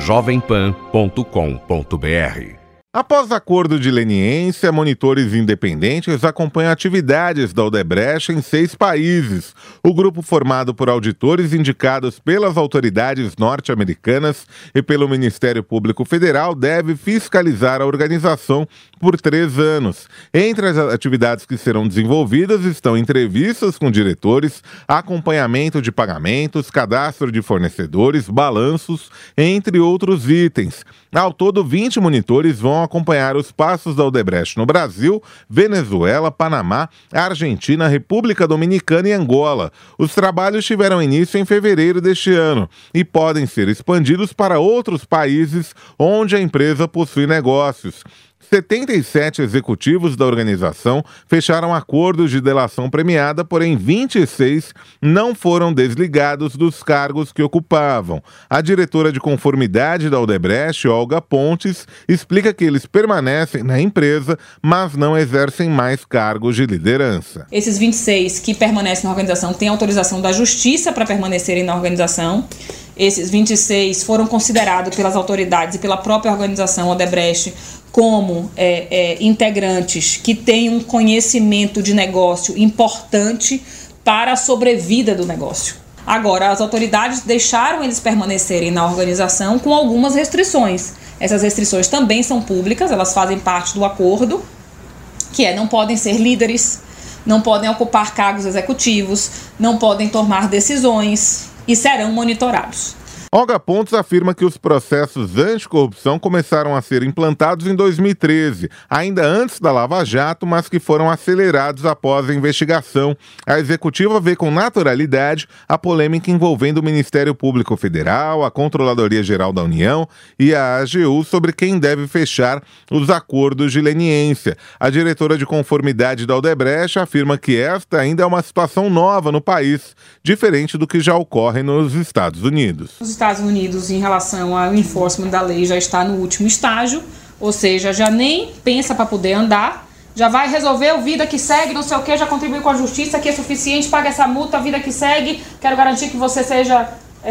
jovempan.com.br. Após acordo de leniência, monitores independentes acompanham atividades da Odebrecht em 6 países. O grupo, formado por auditores indicados pelas autoridades norte-americanas e pelo Ministério Público Federal, deve fiscalizar a organização por 3 anos. Entre as atividades que serão desenvolvidas estão entrevistas com diretores, acompanhamento de pagamentos, cadastro de fornecedores, balanços, entre outros itens. Ao todo, 20 monitores vão acompanhar os passos da Odebrecht no Brasil, Venezuela, Panamá, Argentina, República Dominicana e Angola. Os trabalhos tiveram início em fevereiro deste ano e podem ser expandidos para outros países onde a empresa possui negócios. 77 executivos da organização fecharam acordos de delação premiada, porém 26 não foram desligados dos cargos que ocupavam. A diretora de conformidade da Odebrecht, Olga Pontes, explica que eles permanecem na empresa, mas não exercem mais cargos de liderança. Esses 26 que permanecem na organização têm autorização da Justiça para permanecerem na organização. Esses 26 foram considerados pelas autoridades e pela própria organização Odebrecht como integrantes que têm um conhecimento de negócio importante para a sobrevida do negócio. Agora, as autoridades deixaram eles permanecerem na organização com algumas restrições. Essas restrições também são públicas, elas fazem parte do acordo, que não podem ser líderes, não podem ocupar cargos executivos, não podem tomar decisões e serão monitorados. Olga Pontes afirma que os processos anticorrupção começaram a ser implantados em 2013, ainda antes da Lava Jato, mas que foram acelerados após a investigação. A executiva vê com naturalidade a polêmica envolvendo o Ministério Público Federal, a Controladoria Geral da União e a AGU sobre quem deve fechar os acordos de leniência. A diretora de conformidade da Odebrecht afirma que esta ainda é uma situação nova no país, diferente do que já ocorre nos Estados Unidos. Os Estados Unidos, em relação ao enforcement da lei, já está no último estágio, ou seja, já nem pensa para poder andar, já vai resolver o vida que segue, não sei o que, já contribuiu com a justiça, que é suficiente, paga essa multa, vida que segue, quero garantir que você seja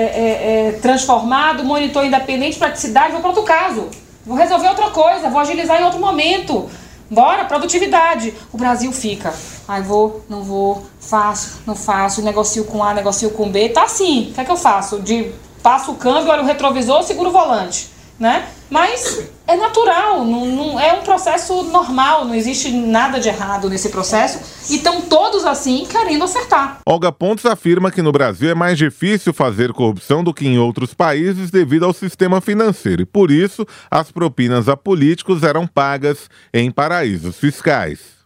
transformado, monitor independente, praticidade, vou para outro caso, vou resolver outra coisa, vou agilizar em outro momento. Bora, produtividade. O Brasil fica, vou, não vou, faço, não faço, negocio com A, negocio com B, tá assim, o que é que eu faço? Passo o câmbio, olho o retrovisor, seguro o volante, né? Mas é natural, não é um processo normal, não existe nada de errado nesse processo e estão todos assim querendo acertar. Olga Pontes afirma que no Brasil é mais difícil fazer corrupção do que em outros países devido ao sistema financeiro e, por isso, as propinas a políticos eram pagas em paraísos fiscais.